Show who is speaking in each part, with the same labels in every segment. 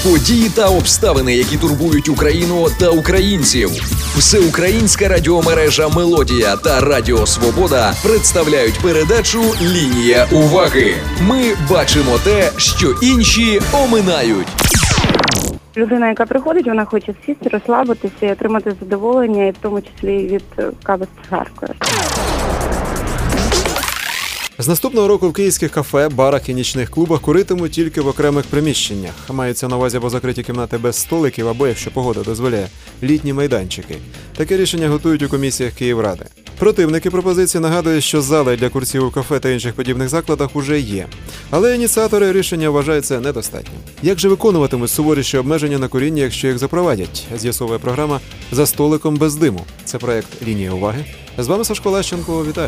Speaker 1: Події та обставини, які турбують Україну та українців. Всеукраїнська радіомережа «Мелодія» та Радіо Свобода представляють передачу «Лінія уваги». Ми бачимо те, що інші оминають.
Speaker 2: Людина, яка приходить, вона хоче сісти, розслабитися і отримати задоволення, і в тому числі від кави з цигаркою.
Speaker 3: З наступного року в київських кафе, барах і нічних клубах куритимуть тільки в окремих приміщеннях. Мається на увазі або закриті кімнати без столиків, або, якщо погода дозволяє, літні майданчики. Таке рішення готують у комісіях Київради. Противники пропозиції нагадують, що зали для курців у кафе та інших подібних закладах уже є. Але ініціатори рішення вважають це недостатнім. Як же виконуватимуть суворіші обмеження на куріння, якщо їх запровадять? З'ясовує програма «За столиком без диму». Це проект «Лінія уваги». З вами Сашко Лещенко. Вітаю.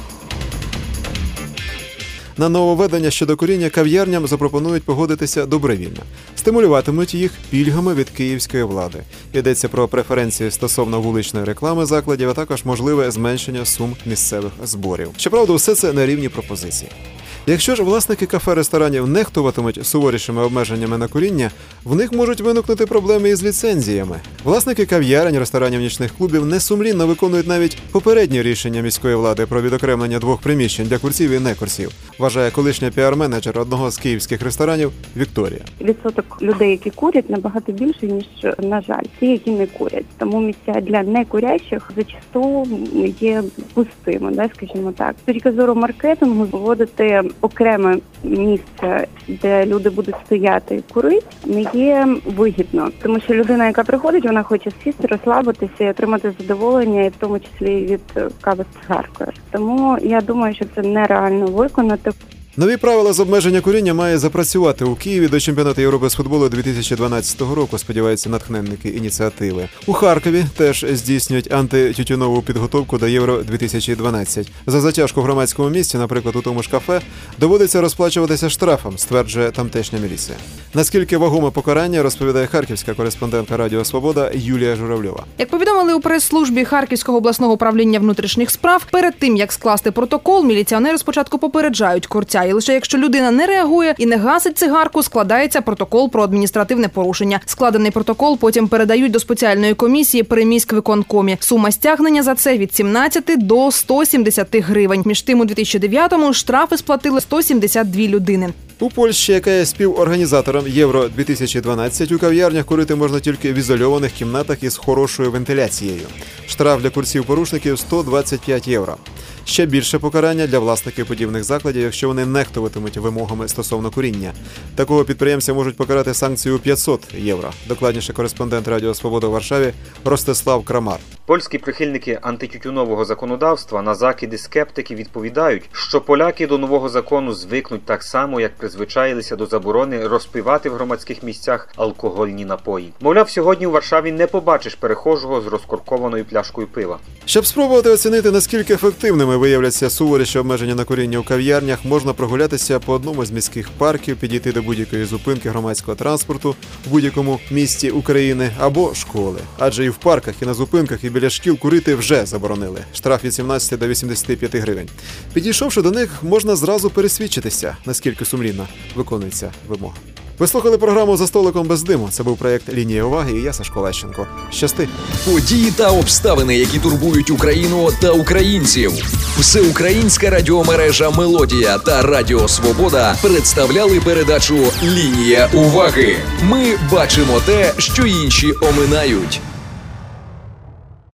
Speaker 3: На нововведення щодо куріння кав'ярням запропонують погодитися добровільно. Стимулюватимуть їх пільгами від київської влади. Йдеться про преференції стосовно вуличної реклами закладів, а також можливе зменшення сум місцевих зборів. Щоправда, все це на рівні пропозицій. Якщо ж власники кафе-ресторанів нехтуватимуть суворішими обмеженнями на куріння, в них можуть виникнути проблеми із ліцензіями. Власники кав'ярень, ресторанів, нічних клубів несумлінно виконують навіть попередні рішення міської влади про відокремлення двох приміщень для курців і некурців, вважає колишня піар-менеджер одного з київських ресторанів Вікторія.
Speaker 2: Відсоток людей, які курять, набагато більший, ніж, на жаль, ті, які не курять. Тому місця для некурящих зачасту є пустими, скажімо так. З точки зору маркетингу вводити окреме місце, де люди будуть стояти і курити, не є вигідно. Тому що людина, яка приходить, вона хоче сісти, розслабитися і отримати задоволення, і в тому числі від кави з цигаркою. Тому я думаю, що це нереально виконати.
Speaker 3: Нові правила з обмеження куріння має запрацювати у Києві до чемпіонату Європи з футболу 2012 року, сподіваються натхненники ініціативи. У Харкові теж здійснюють антитютюнову підготовку до Євро-2012. За затяжку в громадському місці, наприклад, у тому ж кафе, доводиться розплачуватися штрафом, стверджує тамтешня міліція. Наскільки вагоме покарання, розповідає харківська кореспондентка Радіо Свобода Юлія Журавльова.
Speaker 4: Як повідомили у прес-службі Харківського обласного управління внутрішніх справ, перед тим, як скласти протокол, міліціонери спочатку попереджають курця. І лише якщо людина не реагує і не гасить цигарку, складається протокол про адміністративне порушення. Складений протокол потім передають до спеціальної комісії при міськвиконкомі. Сума стягнення за це від 17 до 170 гривень. Між тим, у 2009-му штрафи сплатили 172 людини.
Speaker 3: У Польщі, яка є співорганізатором Євро-2012, у кав'ярнях курити можна тільки в ізольованих кімнатах із хорошою вентиляцією. Штраф для курців-порушників – 125 євро. Ще більше покарання для власників подібних закладів, якщо вони нехтуватимуть вимогами стосовно куріння. Такого підприємця можуть покарати санкцією 500 євро. Докладніше кореспондент Радіо Свобода у Варшаві Ростислав Крамар.
Speaker 5: Польські прихильники антитютюнового законодавства на закиди скептиків відповідають, що поляки до нового закону звикнуть так само, як призвичаїлися до заборони розпивати в громадських місцях алкогольні напої. Мовляв, сьогодні у Варшаві не побачиш перехожого з розкоркованою пляшкою пива.
Speaker 3: Щоб спробувати оцінити, наскільки ефективними виявляться суворіші обмеження на куріння у кав'ярнях, можна прогулятися по одному з міських парків, підійти до будь-якої зупинки громадського транспорту в будь-якому місті України або школи. Адже і в парках, і на зупинках, і біля шкіл курити вже заборонили. Штраф від 17 до 85 гривень. Підійшовши до них, можна зразу пересвідчитися, наскільки сумлінно виконується вимога. Ви слухали програму «За столиком без диму». Це був проєкт «Лінія уваги» і я, Сашко Лещенко. Щасти!
Speaker 1: Події та обставини, які турбують Україну та українців. Всеукраїнська радіомережа «Мелодія» та Радіо Свобода представляли передачу «Лінія уваги». Ми бачимо те, що інші оминають.